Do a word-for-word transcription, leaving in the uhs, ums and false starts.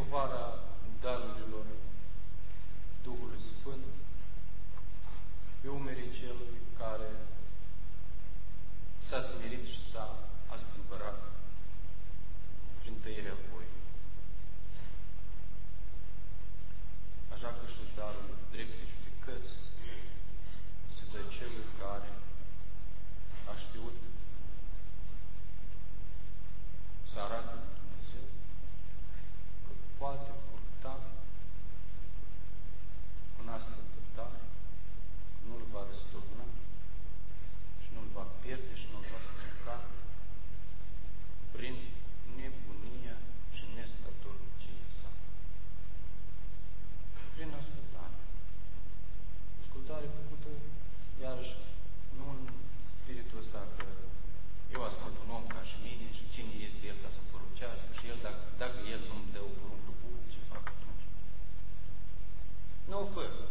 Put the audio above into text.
primăvara darurilor Duhului Sfânt pe umerii celui care s-a smerit și s-a astâmpărat prin tăierea voii. Așa că și darul drepte judecăți se dă celui care a știut să arate lui Dumnezeu că poate purta un astfel de dar, nu-l va răsturna și nu-l va pierde și nu-l va strica prin nebunia și nestatornicia sa. Prin ascultare. Ascultare făcută, iarăși, nu în spiritul ăsta că eu ascult un om ca și mine și cine este el ca să poruncească și el, dacă, dacă el nu-mi dă o poruncă bună, ce fac atunci? Nu o fă.